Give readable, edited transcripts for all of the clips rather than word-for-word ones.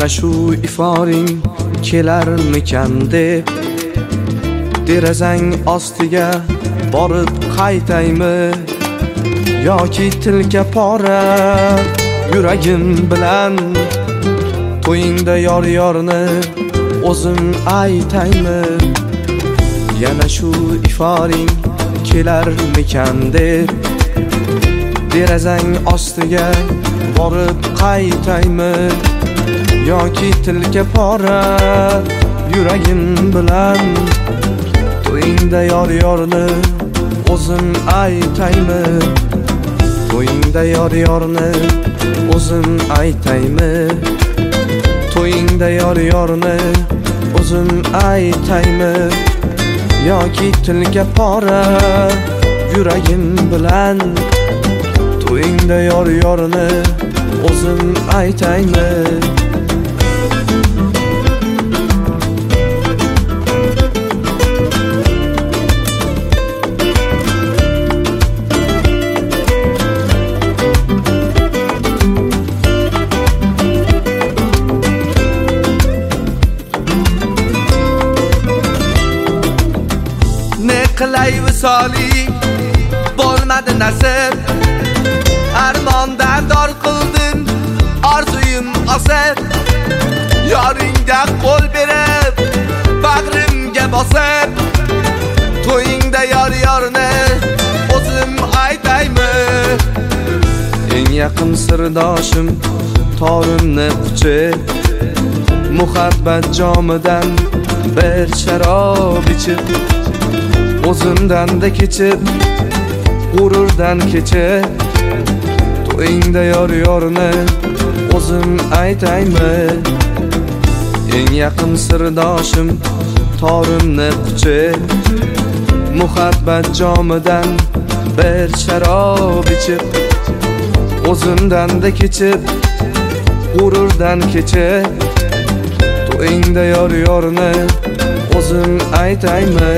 yana shu iforing kelarmikan deb derazang ostiga borib qaytaymi yoki tilka pora yuragim bilan to'yingda yor-yorni o'zim aytaymi yana shu iforing kelarmikan deb derazang ostiga borib qaytaymi yoki tilka pora yuragim bilan to'yingda yor-yorni o'zim aytaymi to'yingda yor-yorni o'zim aytaymi to'yingda yor-yorni o'zim aytaymi yoki tilka pora yuragim bilan to'yingda yor-yorni o'zim aytaymi qilay visoli bo'lmadi nasib armondan dor qildin orzuyim osib yoringga qo'l berib bag'rimga bosib to'yingda yor-yorni o'zim aytaymi eng yaqin sirdoshim torimni quchib muhabbat jomidan bir sharob ichib o'zimdan-da kechib g'ururdan kechib to'yingda yor-yorni o'zim aytaymi eng yaqin sirdoshim torimni quchib muhabbat jomidan bir sharob ichib o'zimdan-da kechib g'ururdan kechib to'yingda yor-yorni o'zim aytaymi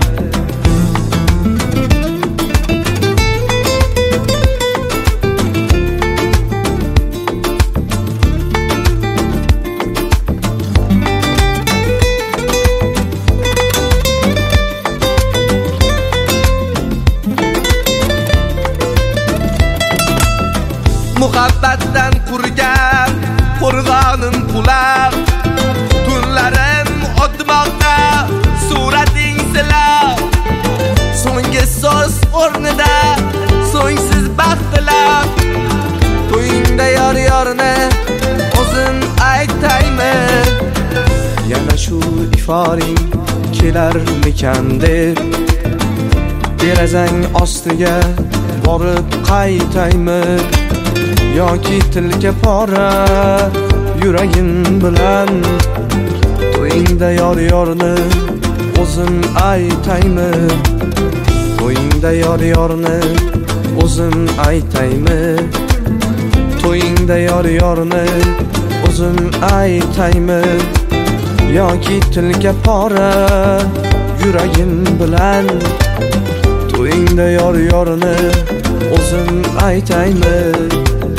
muhabbatdan qurgan qo'rg'onim qulab tunlarim o'tmoqda surating silab so'nggi so'z o'rnida so'ngsiz baxt tilab to'yingda yor-yorni o'zim aytaymi yana shu iforing kelarmikan deb derazang ostiga borib qaytaymi yoki tilka pora yuragim bilan to'yingda yor-yorni o'zim aytaymi to'yingda yor-yorni o'zim aytaymi to'yingda yor-yorni o'zim aytaymi yoki tilka pora yuragim bilan to'yingda yor-yorni o'zim aytaymi